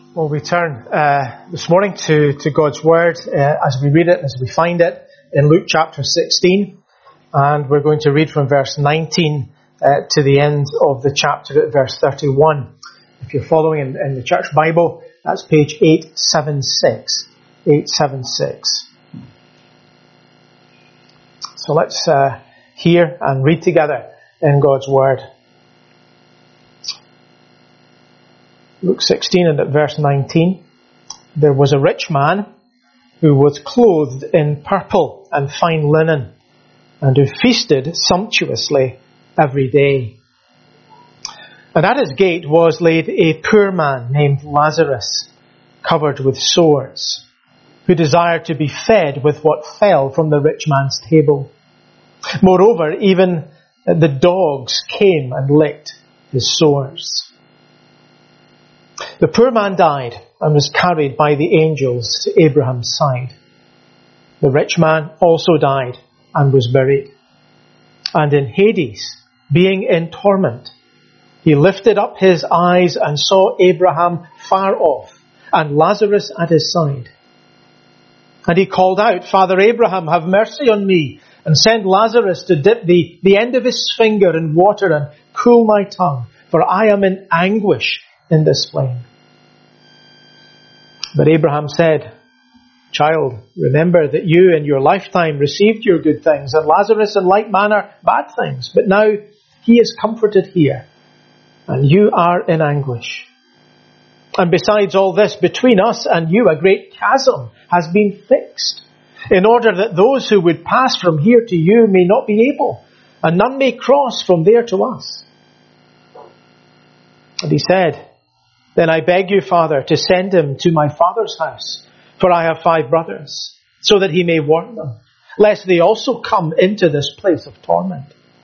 Well, we turn this morning to God's Word as we read it, as we find it in Luke chapter 16. And we're going to read from verse 19 to the end of the chapter at verse 31. If you're following in the church Bible, that's page 876. 876. So let's hear and read together in God's Word. Luke 16 and at verse 19. There was a rich man who was clothed in purple and fine linen, and who feasted sumptuously every day. And at his gate was laid a poor man named Lazarus, covered with sores, who desired to be fed with what fell from the rich man's table. Moreover, even the dogs came and licked his sores. The poor man died and was carried by the angels to Abraham's side. The rich man also died and was buried. And in Hades, being in torment, he lifted up his eyes and saw Abraham far off and Lazarus at his side. And he called out, "Father Abraham, have mercy on me, and send Lazarus to dip the end of his finger in water and cool my tongue, for I am in anguish in this flame." But Abraham said, "Child, remember that you in your lifetime received your good things, and Lazarus in like manner bad things. But now he is comforted here, and you are in anguish. And besides all this, between us and you a great chasm has been fixed, in order that those who would pass from here to you may not be able, and none may cross from there to us." And he said, "Then I beg you, Father, to send him to my father's house, for I have 5 brothers, so that he may warn them, lest they also come into this place of torment."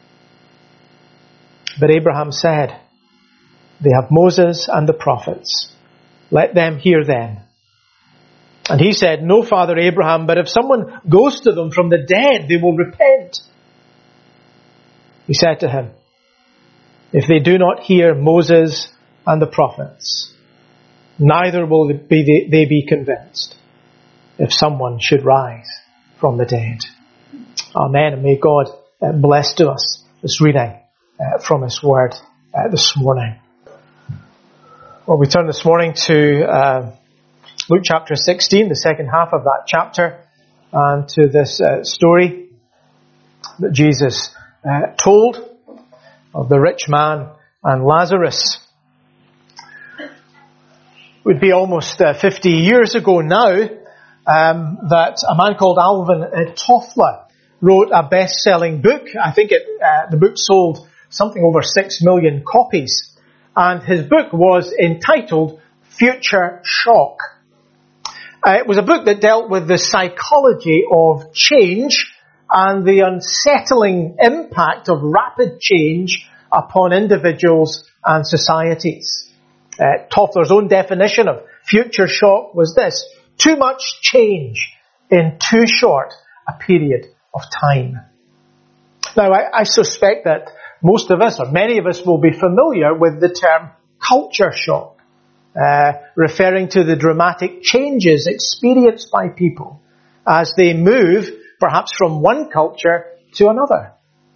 But Abraham said, "They have Moses and the prophets. Let them hear them." And he said, "No, Father Abraham, but if someone goes to them from the dead, they will repent." He said to him, "If they do not hear Moses and the prophets, neither will they be convinced if someone should rise from the dead." Amen. And may God bless to us this reading from His Word this morning. Well, we turn this morning to Luke chapter 16, the second half of that chapter, and to this story that Jesus told of the rich man and Lazarus. It would be almost 50 years ago now that a man called Alvin Toffler wrote a best-selling book. I think the book sold something over 6 million copies. And his book was entitled Future Shock. It was a book that dealt with the psychology of change and the unsettling impact of rapid change upon individuals and societies. Toffler's own definition of future shock was this: too much change in too short a period of time. Now, I suspect that most of us, or many of us, will be familiar with the term culture shock, referring to the dramatic changes experienced by people as they move perhaps from one culture to another.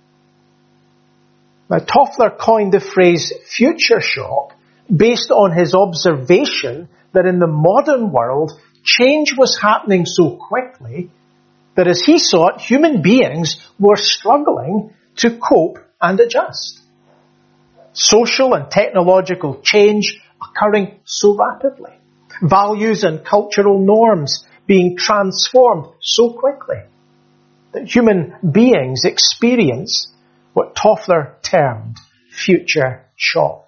Now, Toffler coined the phrase future shock based on his observation that in the modern world, change was happening so quickly that as he saw it, human beings were struggling to cope and adjust. Social and technological change occurring so rapidly. Values and cultural norms being transformed so quickly that human beings experience what Toffler termed future shock.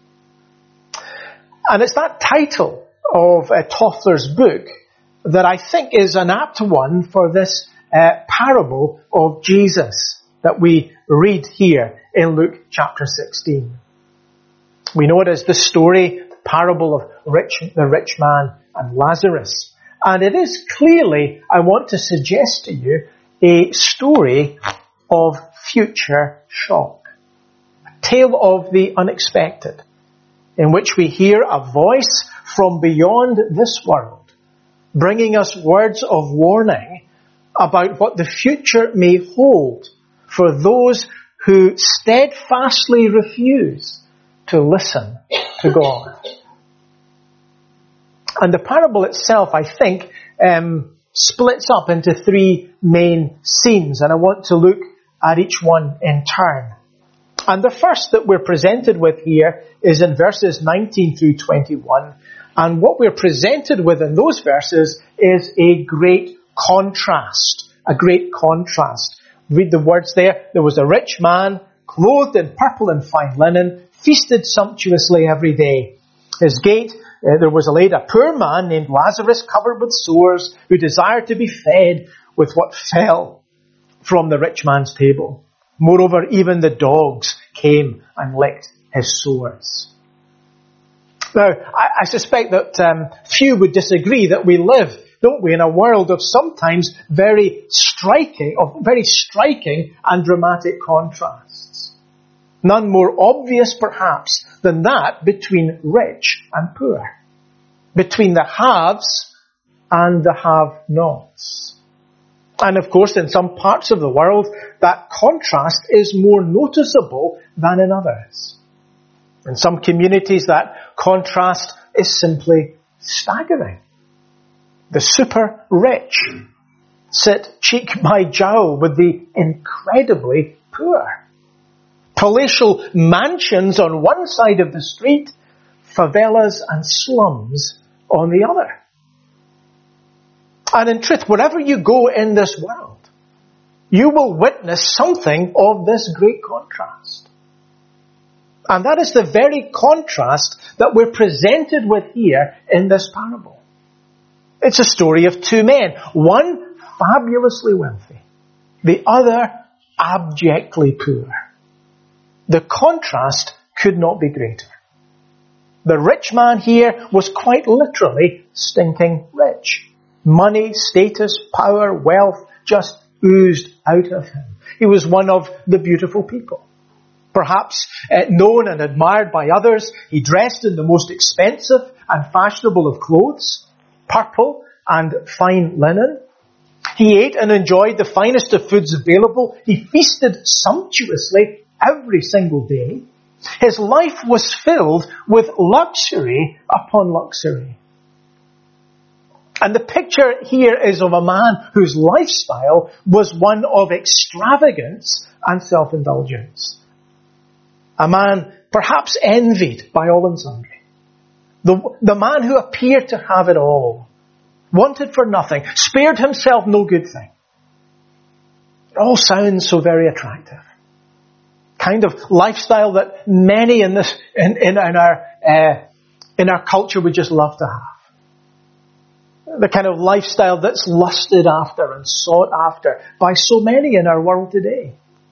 And it's that title of Toffler's book that I think is an apt one for this parable of Jesus that we read here in Luke chapter 16. We know it as the story, the parable of the rich man and Lazarus. And it is clearly, I want to suggest to you, a story of future shock. A tale of the unexpected. in which we hear a voice from beyond this world, bringing us words of warning about what the future may hold for those who steadfastly refuse to listen to God. And the parable itself, I think, splits up into three main scenes, and I want to look at each one in turn. And the first that we're presented with here is in verses 19 through 21, and what we're presented with in those verses is a great contrast. A great contrast. Read the words there. There was a rich man, clothed in purple and fine linen, feasted sumptuously every day. His gate there was laid a poor man named Lazarus, covered with sores, who desired to be fed with what fell from the rich man's table. Moreover, even the dogs came and licked his sores. Now, I suspect that few would disagree that we live, don't we, in a world of sometimes very striking and dramatic contrasts. None more obvious, perhaps, than that between rich and poor, between the haves and the have-nots. And of course, in some parts of the world, that contrast is more noticeable than in others. In some communities, that contrast is simply staggering. The super rich sit cheek by jowl with the incredibly poor. Palatial mansions on one side of the street, favelas and slums on the other. And in truth, wherever you go in this world, you will witness something of this great contrast. And that is the very contrast that we're presented with here in this parable. It's a story of two men, one fabulously wealthy, the other abjectly poor. The contrast could not be greater. The rich man here was quite literally stinking rich. Money, status, power, wealth just oozed out of him. He was one of the beautiful people. Perhaps known and admired by others, he dressed in the most expensive and fashionable of clothes, purple and fine linen. He ate and enjoyed the finest of foods available. He feasted sumptuously every single day. His life was filled with luxury upon luxury. And the picture here is of a man whose lifestyle was one of extravagance and self-indulgence. A man perhaps envied by all and sundry. The man who appeared to have it all, wanted for nothing, spared himself no good thing. It all sounds so very attractive. Kind of lifestyle that many in our culture would just love to have. The kind of lifestyle that's lusted after and sought after by so many in our world today.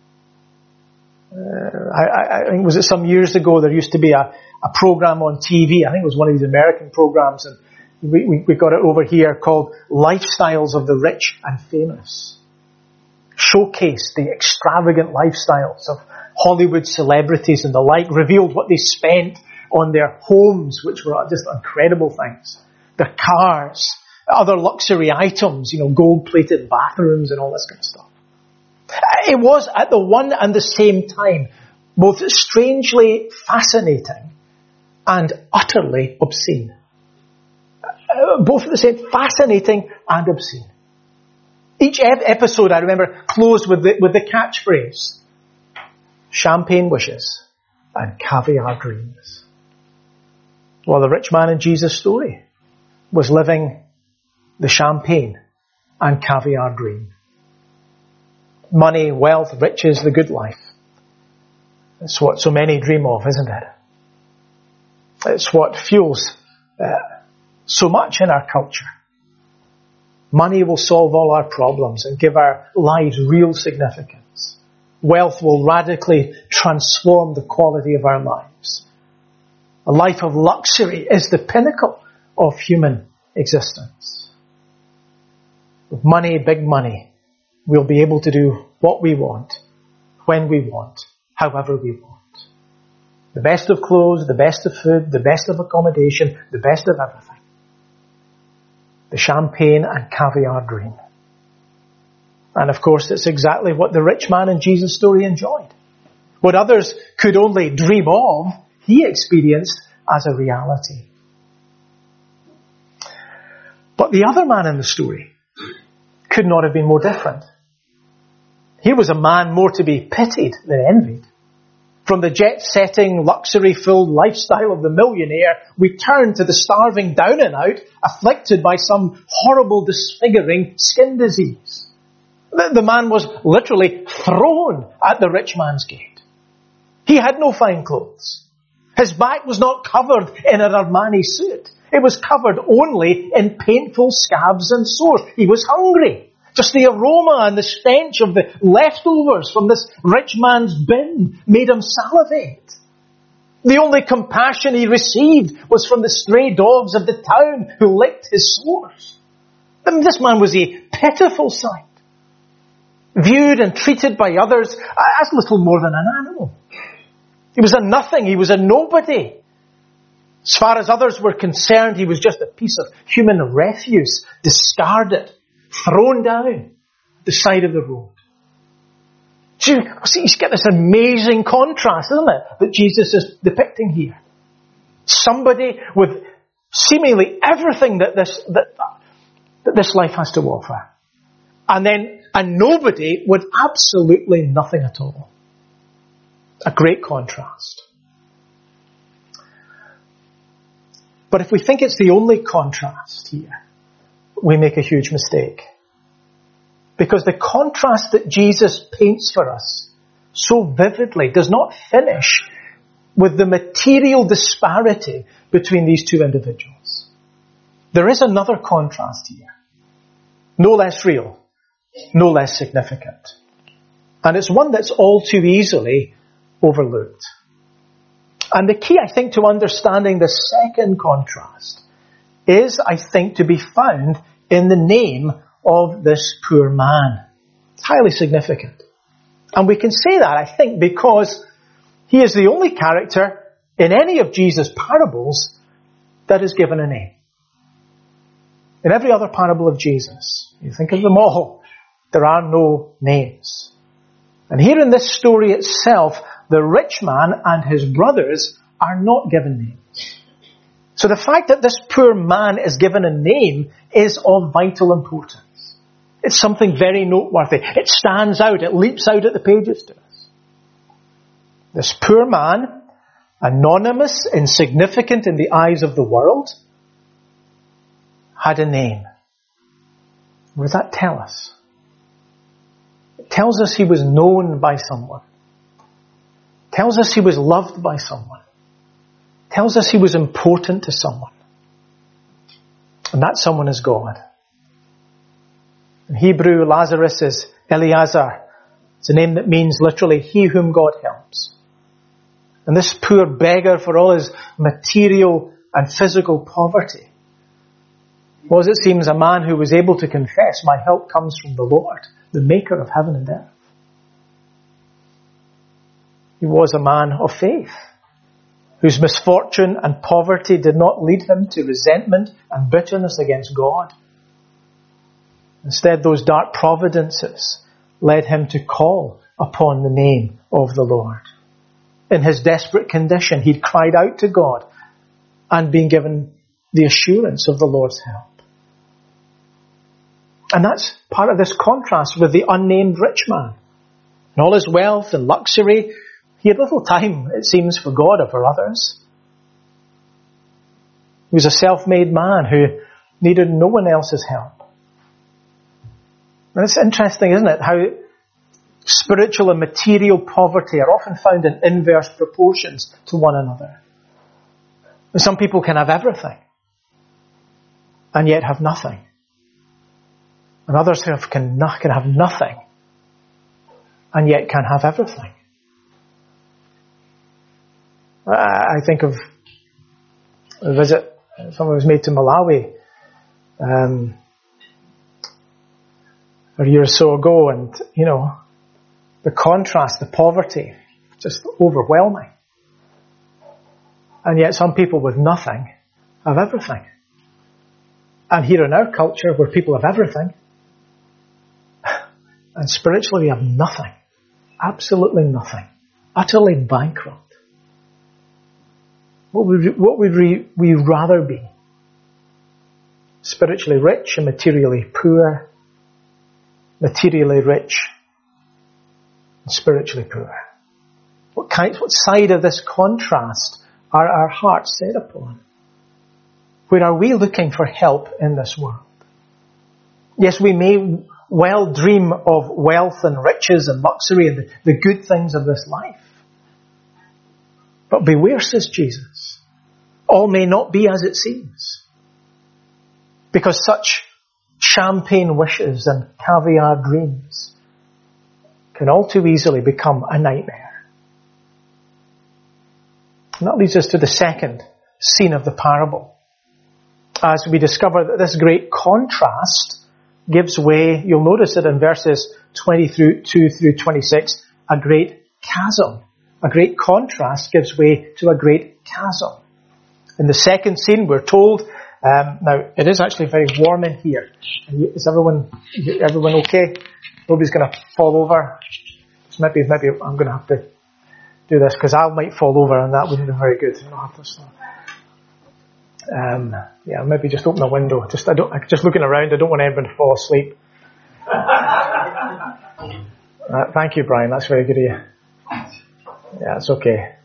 I think was it some years ago there used to be a program on TV. I think it was one of these American programs, and we got it over here called Lifestyles of the Rich and Famous. Showcased the extravagant lifestyles of Hollywood celebrities and the like, revealed what they spent on their homes, which were just incredible things. Their cars, other luxury items, gold-plated bathrooms and all this kind of stuff. It was at the one and the same time both strangely fascinating and utterly obscene. Both at the same, fascinating and obscene. Each episode, I remember, closed with the catchphrase, champagne wishes and caviar dreams. Well, the rich man in Jesus' story was living the champagne and caviar dream. Money, wealth, riches, the good life. It's what so many dream of, isn't it? It's what fuels so much in our culture. Money will solve all our problems and give our lives real significance. Wealth will radically transform the quality of our lives. A life of luxury is the pinnacle of human existence. With money, big money, we'll be able to do what we want, when we want, however we want. The best of clothes, the best of food, the best of accommodation, the best of everything. The champagne and caviar dream. And of course, it's exactly what the rich man in Jesus' story enjoyed. What others could only dream of, he experienced as a reality. But the other man in the story could not have been more different. He was a man more to be pitied than envied. From the jet-setting, luxury-filled lifestyle of the millionaire, we turn to the starving down and out, afflicted by some horrible, disfiguring skin disease. The man was literally thrown at the rich man's gate. He had no fine clothes. His back was not covered in an Armani suit. It was covered only in painful scabs and sores. He was hungry. Just the aroma and the stench of the leftovers from this rich man's bin made him salivate. The only compassion he received was from the stray dogs of the town who licked his sores. I mean, this man was a pitiful sight. Viewed and treated by others as little more than an animal. He was a nothing. He was a nobody. As far as others were concerned, he was just a piece of human refuse, discarded, thrown down the side of the road. You get this amazing contrast, isn't it, that Jesus is depicting here. Somebody with seemingly everything that this life has to offer. And then a nobody with absolutely nothing at all. A great contrast. But if we think it's the only contrast here, we make a huge mistake. Because the contrast that Jesus paints for us so vividly does not finish with the material disparity between these two individuals. There is another contrast here. No less real, no less significant. And it's one that's all too easily overlooked. And the key, I think, to understanding the second contrast is, I think, to be found in the name of this poor man. It's highly significant. And we can say that, I think, because he is the only character in any of Jesus' parables that is given a name. In every other parable of Jesus, you think of them all, there are no names. And here in this story itself, the rich man and his brothers are not given names. So the fact that this poor man is given a name is of vital importance. It's something very noteworthy. It stands out. It leaps out at the pages to us. This poor man, anonymous, insignificant in the eyes of the world, had a name. What does that tell us? It tells us he was known by someone. It tells us he was loved by someone. It tells us he was important to someone. And that someone is God. In Hebrew, Lazarus is Eleazar. It's a name that means literally, he whom God helps. And this poor beggar, for all his material and physical poverty, was, it seems, a man who was able to confess, my help comes from the Lord, the maker of heaven and earth. He was a man of faith, whose misfortune and poverty did not lead him to resentment and bitterness against God. Instead, those dark providences led him to call upon the name of the Lord. In his desperate condition, he'd cried out to God and been given the assurance of the Lord's help. And that's part of this contrast with the unnamed rich man. In all his wealth and luxury, he had little time, it seems, for God or for others. He was a self-made man who needed no one else's help. And it's interesting, isn't it, how spiritual and material poverty are often found in inverse proportions to one another. And some people can have everything and yet have nothing. And others can have nothing and yet can have everything. I think of a visit someone was made to Malawi a year or so ago, and the contrast, the poverty, just overwhelming. And yet some people with nothing have everything. And here in our culture, where people have everything, and spiritually we have nothing, absolutely nothing, utterly bankrupt. What would we rather be? Spiritually rich and materially poor, materially rich and spiritually poor. What side of this contrast are our hearts set upon? Where are we looking for help in this world? Yes, we may well dream of wealth and riches and luxury and the good things of this life. But beware, says Jesus, all may not be as it seems. Because such champagne wishes and caviar dreams can all too easily become a nightmare. And that leads us to the second scene of the parable. As we discover that this great contrast gives way, you'll notice it in verses 22 through 26, a great chasm. A great contrast gives way to a great chasm. In the second scene, we're told, now it is actually very warm in here. Is everyone okay? Nobody's going to fall over. So maybe I'm going to have to do this because I might fall over and that wouldn't be very good. I'll have to stop. Maybe just open a window. Just looking around, I don't want anyone to fall asleep. Thank you, Brian. That's very good of you. Yeah, it's okay.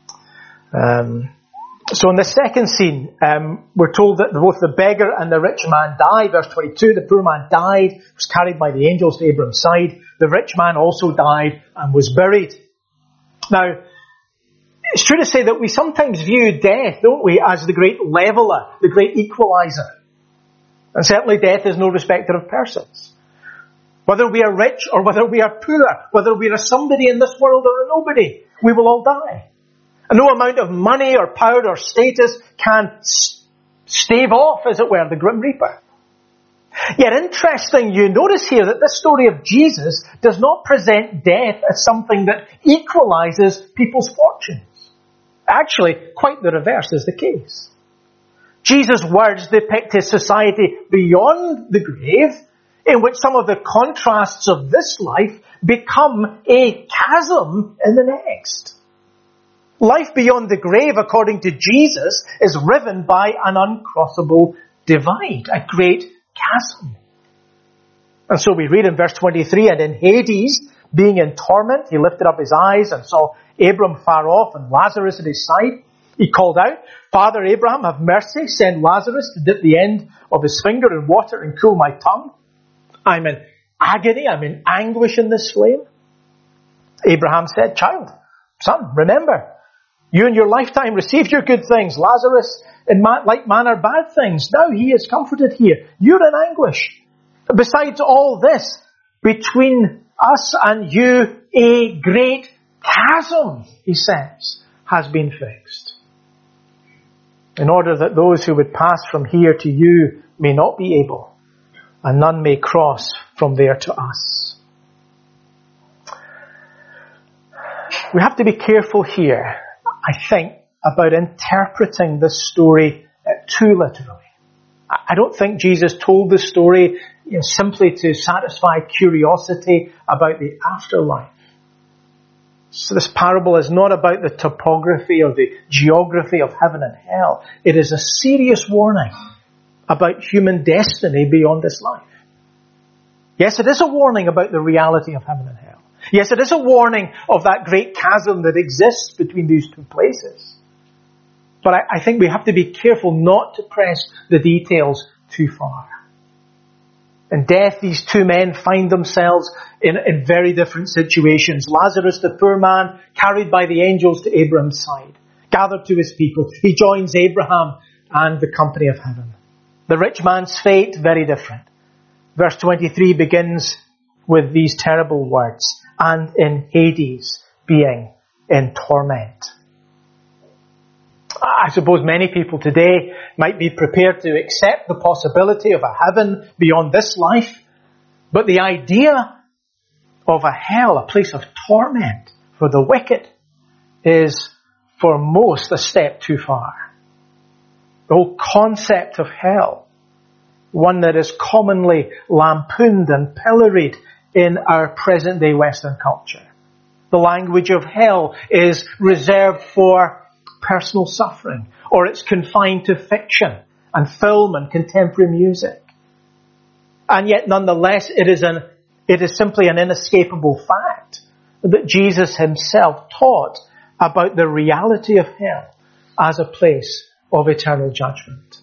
So in the second scene, we're told that both the beggar and the rich man died. Verse 22, the poor man died, was carried by the angels to Abram's side. The rich man also died and was buried. Now, it's true to say that we sometimes view death, don't we, as the great leveller, the great equalizer. And certainly death is no respecter of persons. Whether we are rich or whether we are poor, whether we are somebody in this world or a nobody, we will all die. And no amount of money or power or status can stave off, as it were, the grim reaper. Yet interesting, you notice here that this story of Jesus does not present death as something that equalizes people's fortunes. Actually, quite the reverse is the case. Jesus' words depict a society beyond the grave, in which some of the contrasts of this life become a chasm in the next. Life beyond the grave, according to Jesus, is riven by an uncrossable divide, a great chasm. And so we read in verse 23, and in Hades, being in torment, he lifted up his eyes and saw Abram far off and Lazarus at his side. He called out, Father Abraham, have mercy, send Lazarus to dip the end of his finger in water and cool my tongue. I'm in agony, I'm in anguish in this flame. Abraham said, Child, son, remember, you in your lifetime received your good things. Lazarus in like manner bad things. Now he is comforted here. You're in anguish. Besides all this, between us and you, a great chasm, he says, has been fixed. In order that those who would pass from here to you may not be able, and none may cross from there to us. We have to be careful here, I think, about interpreting this story too literally. I don't think Jesus told the story simply to satisfy curiosity about the afterlife. So this parable is not about the topography or the geography of heaven and hell. It is a serious warning about human destiny beyond this life. Yes, it is a warning about the reality of heaven and hell. Yes, it is a warning of that great chasm that exists between these two places. But I think we have to be careful not to press the details too far. In death, these two men find themselves in very different situations. Lazarus, the poor man, carried by the angels to Abraham's side, gathered to his people. He joins Abraham and the company of heaven. The rich man's fate, very different. Verse 23 begins with these terrible words, and in Hades, being in torment. I suppose many people today might be prepared to accept the possibility of a heaven beyond this life, but the idea of a hell, a place of torment for the wicked, is for most, a step too far. The whole concept of hell, one that is commonly lampooned and pilloried in our present-day Western culture. The language of hell is reserved for personal suffering, or it's confined to fiction and film and contemporary music. And yet, nonetheless, it is simply an inescapable fact that Jesus himself taught about the reality of hell as a place of eternal judgment.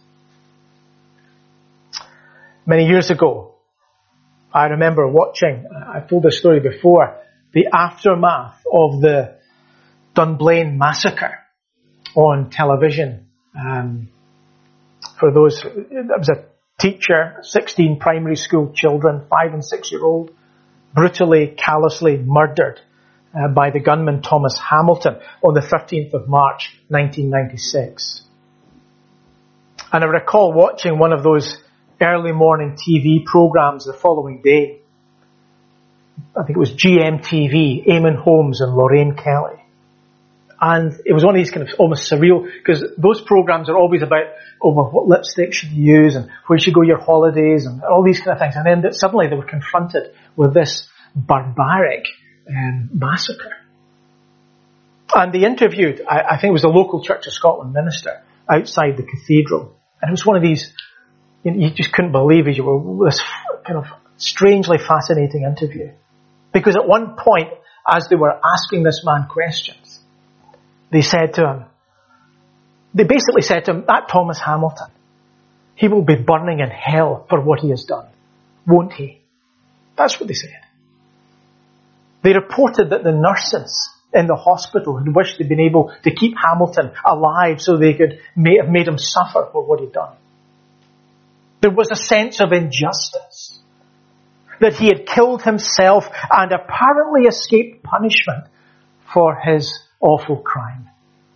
Many years ago, I remember watching, I've told this story before, the aftermath of the Dunblane massacre on television. For those, that was a teacher, 16 primary school children, 5 and 6 year old, brutally, callously murdered by the gunman Thomas Hamilton on the 13th of March 1996. And I recall watching one of those early morning TV programs the following day. I think it was GMTV, Eamon Holmes and Lorraine Kelly. And it was one of these kind of almost surreal, because those programs are always about, what lipstick should you use and where should you go your holidays and all these kind of things. And then suddenly they were confronted with this barbaric massacre. And they interviewed, I think it was the local Church of Scotland minister outside the cathedral. And it was one of these, you just couldn't believe it. This kind of strangely fascinating interview. Because at one point, as they were asking this man questions, they basically said to him, that Thomas Hamilton, he will be burning in hell for what he has done, won't he? That's what they said. They reported that the nurses in the hospital had wished they'd been able to keep Hamilton alive so they could have made him suffer for what he'd done. There was a sense of injustice, that he had killed himself and apparently escaped punishment for his awful crime.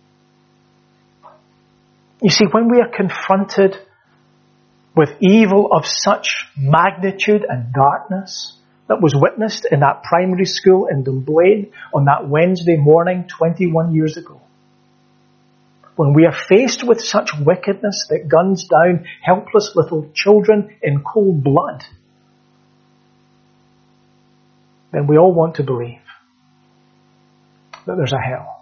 You see, when we are confronted with evil of such magnitude and darkness that was witnessed in that primary school in Dunblane on that Wednesday morning 21 years ago, when we are faced with such wickedness that guns down helpless little children in cold blood, then we all want to believe that there's a hell.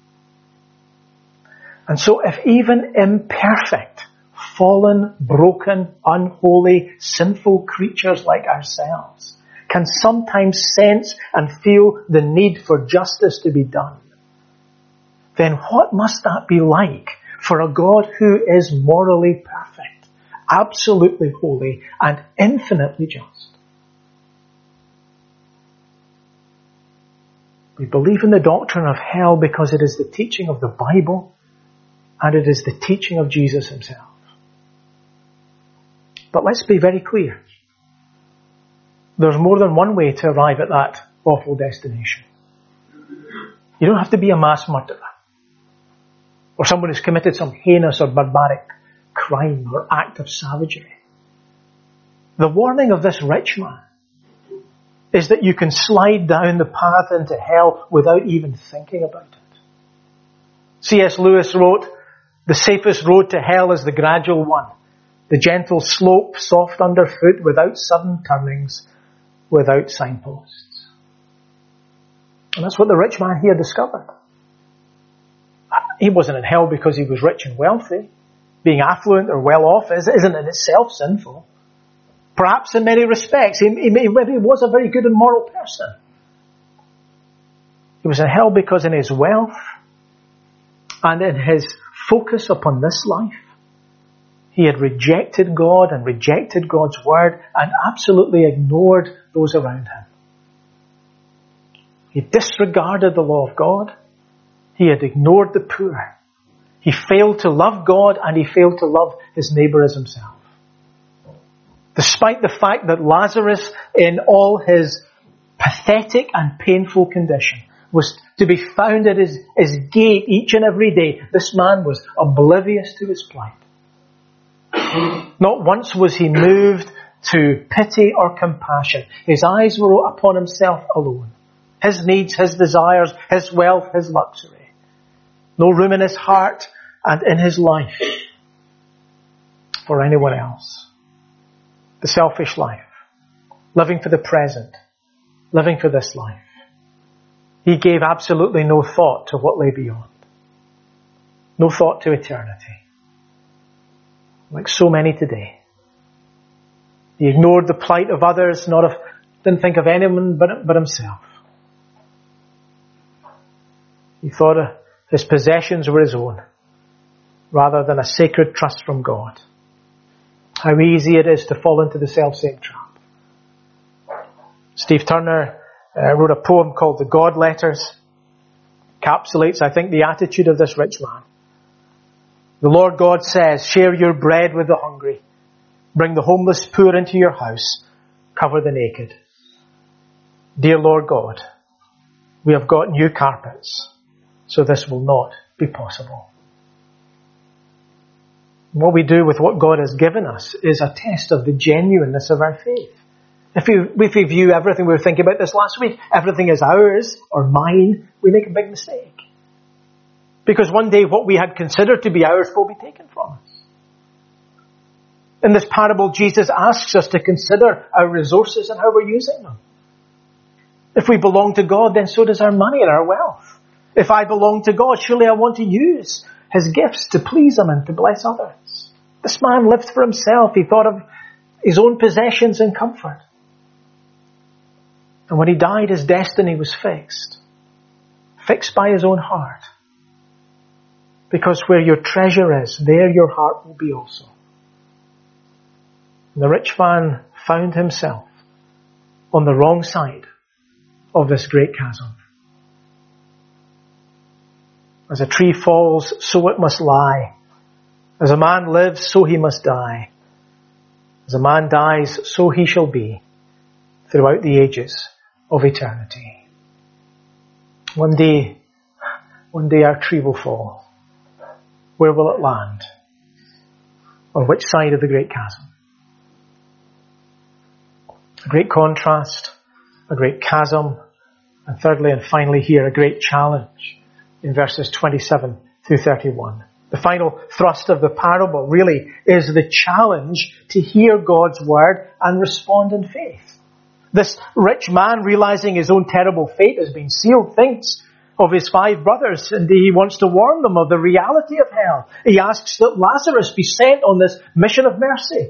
And so if even imperfect, fallen, broken, unholy, sinful creatures like ourselves can sometimes sense and feel the need for justice to be done, then what must that be like for a God who is morally perfect, absolutely holy, and infinitely just? We believe in the doctrine of hell because it is the teaching of the Bible and it is the teaching of Jesus himself. But let's be very clear. There's more than one way to arrive at that awful destination. You don't have to be a mass murderer or someone who's committed some heinous or barbaric crime or act of savagery. The warning of this rich man is that you can slide down the path into hell without even thinking about it. C.S. Lewis wrote, "The safest road to hell is the gradual one, the gentle slope, soft underfoot, without sudden turnings, without signposts." And that's what the rich man here discovered. He wasn't in hell because he was rich and wealthy. Being affluent or well off isn't in itself sinful. Perhaps in many respects, maybe he was a very good and moral person. He was in hell because in his wealth and in his focus upon this life, he had rejected God and rejected God's word and absolutely ignored those around him. He disregarded the law of God. He had ignored the poor. He failed to love God and he failed to love his neighbour as himself. Despite the fact that Lazarus, in all his pathetic and painful condition, was to be found at his gate each and every day, this man was oblivious to his plight. Not once was he moved to pity or compassion. His eyes were upon himself alone. His needs, his desires, his wealth, his luxury. No room in his heart and in his life for anyone else. The selfish life. Living for the present. Living for this life. He gave absolutely no thought to what lay beyond. No thought to eternity. Like so many today. He ignored the plight of others, didn't think of anyone but himself. He thought his possessions were his own, rather than a sacred trust from God. How easy it is to fall into the self-same trap. Steve Turner wrote a poem called The God Letters. Encapsulates, I think, the attitude of this rich man. The Lord God says, share your bread with the hungry. Bring the homeless poor into your house. Cover the naked. Dear Lord God, we have got new carpets, so this will not be possible. What we do with what God has given us is a test of the genuineness of our faith. If we view everything, we were thinking about this last week, everything is ours or mine, we make a big mistake. Because one day what we had considered to be ours will be taken from us. In this parable, Jesus asks us to consider our resources and how we're using them. If we belong to God, then so does our money and our wealth. If I belong to God, surely I want to use his gifts to please him and to bless others. This man lived for himself. He thought of his own possessions and comfort. And when he died, his destiny was fixed. Fixed by his own heart. Because where your treasure is, there your heart will be also. And the rich man found himself on the wrong side of this great chasm. As a tree falls, so it must lie. As a man lives, so he must die. As a man dies, so he shall be throughout the ages of eternity. One day our tree will fall. Where will it land? On which side of the great chasm? A great contrast, a great chasm, and thirdly and finally here, a great challenge in verses 27 through 31. The final thrust of the parable really is the challenge to hear God's word and respond in faith. This rich man, realizing his own terrible fate has been sealed, thinks of his 5 brothers, and he wants to warn them of the reality of hell. He asks that Lazarus be sent on this mission of mercy.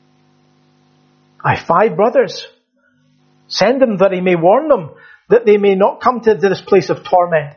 I have 5 brothers. Send them that he may warn them, that they may not come to this place of torment.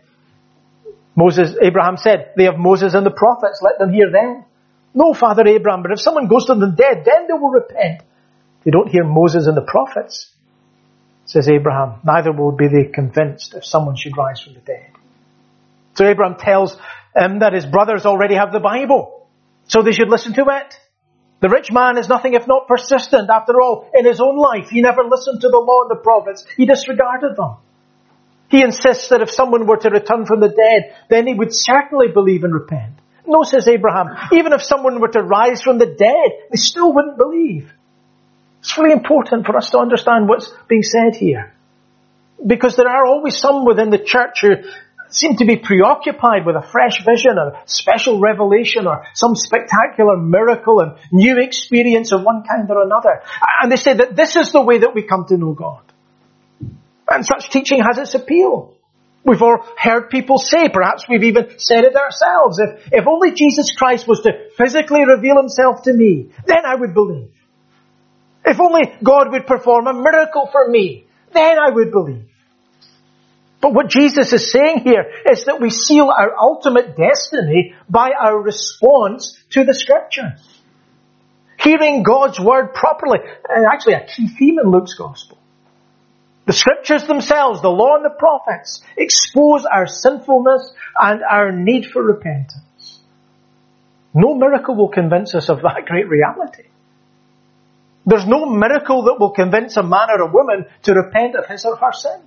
Abraham said, they have Moses and the prophets, let them hear them. No, Father Abraham, but if someone goes to them dead, then they will repent. They don't hear Moses and the prophets, says Abraham, neither will be they convinced if someone should rise from the dead. So Abraham tells him that his brothers already have the Bible, so they should listen to it. The rich man is nothing if not persistent. After all, in his own life, he never listened to the law and the prophets. He disregarded them. He insists that if someone were to return from the dead, then he would certainly believe and repent. No, says Abraham, even if someone were to rise from the dead, they still wouldn't believe. It's really important for us to understand what's being said here. Because there are always some within the church who seem to be preoccupied with a fresh vision or a special revelation or some spectacular miracle and new experience of one kind or another. And they say that this is the way that we come to know God. And such teaching has its appeal. We've all heard people say, perhaps we've even said it ourselves, if only Jesus Christ was to physically reveal himself to me, then I would believe. If only God would perform a miracle for me, then I would believe. But what Jesus is saying here is that we seal our ultimate destiny by our response to the Scriptures. Hearing God's Word properly, and actually a key theme in Luke's Gospel. The Scriptures themselves, the law and the prophets, expose our sinfulness and our need for repentance. No miracle will convince us of that great reality. There's no miracle that will convince a man or a woman to repent of his or her sin.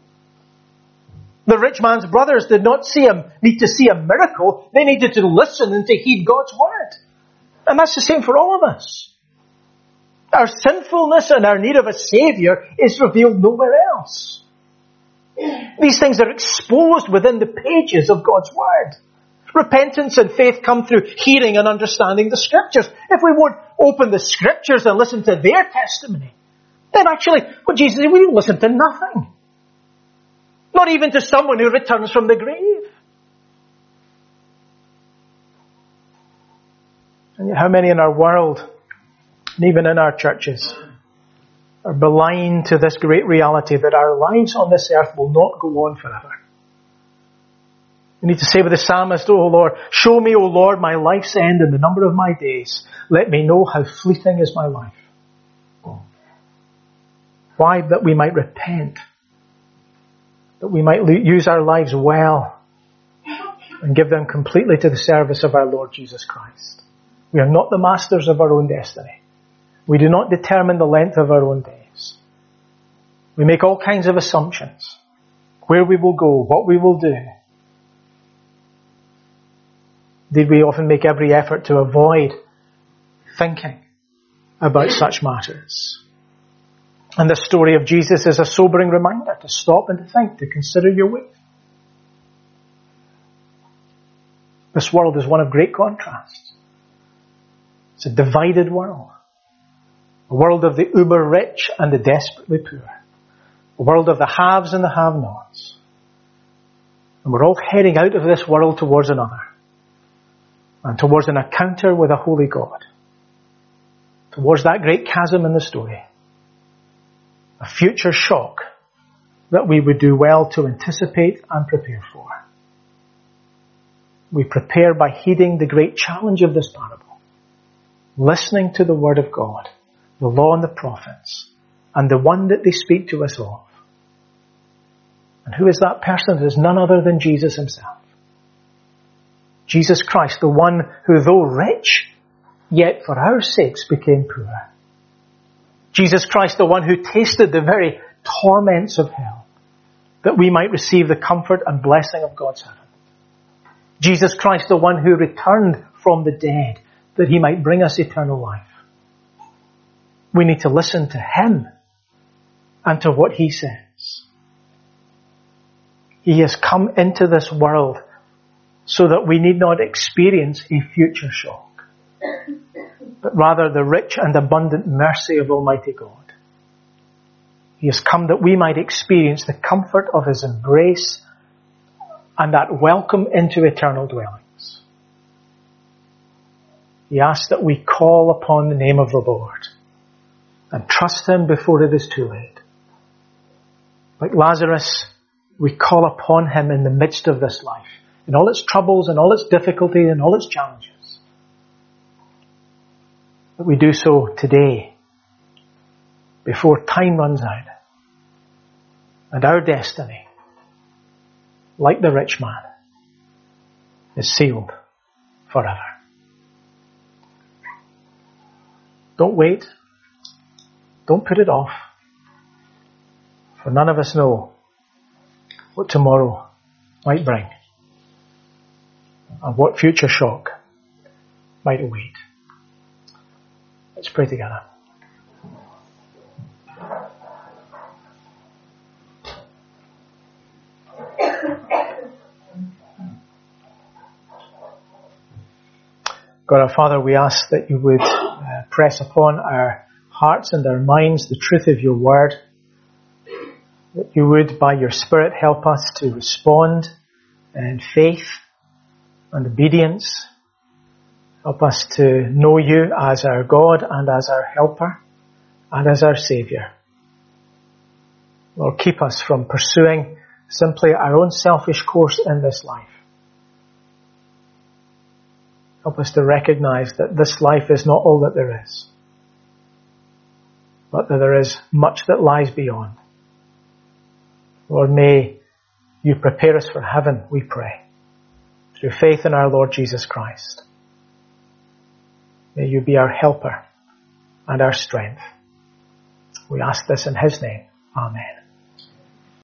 The rich man's brothers did not need to see a miracle. They needed to listen and to heed God's word. And that's the same for all of us. Our sinfulness and our need of a Savior is revealed nowhere else. These things are exposed within the pages of God's word. Repentance and faith come through hearing and understanding the Scriptures. If we won't open the Scriptures and listen to their testimony, then actually, what Jesus said, we will listen to nothing. Not even to someone who returns from the grave. And yet how many in our world, and even in our churches, are blind to this great reality that our lives on this earth will not go on forever. We need to say with the psalmist, "O Lord, show me, O Lord, my life's end and the number of my days. Let me know how fleeting is my life." Why? That we might repent. That we might use our lives well and give them completely to the service of our Lord Jesus Christ. We are not the masters of our own destiny. We do not determine the length of our own days. We make all kinds of assumptions. Where we will go, what we will do. Indeed, we often make every effort to avoid thinking about such matters. And the story of Jesus is a sobering reminder to stop and to think, to consider your ways. This world is one of great contrasts. It's a divided world. A world of the uber rich and the desperately poor. A world of the haves and the have-nots. And we're all heading out of this world towards another. And towards an encounter with a holy God. Towards that great chasm in the story. A future shock that we would do well to anticipate and prepare for. We prepare by heeding the great challenge of this parable. Listening to the Word of God, the law and the prophets, and the one that they speak to us of. And who is that person? It is none other than Jesus himself. Jesus Christ, the one who, though rich, yet for our sakes became poor. Jesus Christ, the one who tasted the very torments of hell, that we might receive the comfort and blessing of God's heaven. Jesus Christ, the one who returned from the dead, that he might bring us eternal life. We need to listen to him and to what he says. He has come into this world so that we need not experience a future shock, but rather the rich and abundant mercy of Almighty God. He has come that we might experience the comfort of his embrace and that welcome into eternal dwellings. He asks that we call upon the name of the Lord and trust him before it is too late. Like Lazarus, we call upon him in the midst of this life, in all its troubles and all its difficulties and all its challenges. But we do so today, before time runs out, and our destiny, like the rich man, is sealed forever. Don't wait. Don't put it off. For none of us know what tomorrow might bring, and what future shock might await. Let's pray together. God our Father, we ask that you would press upon our hearts and our minds the truth of your word. That you would, by your Spirit, help us to respond in faith and obedience. Help us to know you as our God and as our helper and as our Saviour. Lord, keep us from pursuing simply our own selfish course in this life. Help us to recognize that this life is not all that there is, but that there is much that lies beyond. Lord, may you prepare us for heaven, we pray, through faith in our Lord Jesus Christ. May you be our helper and our strength. We ask this in his name. Amen.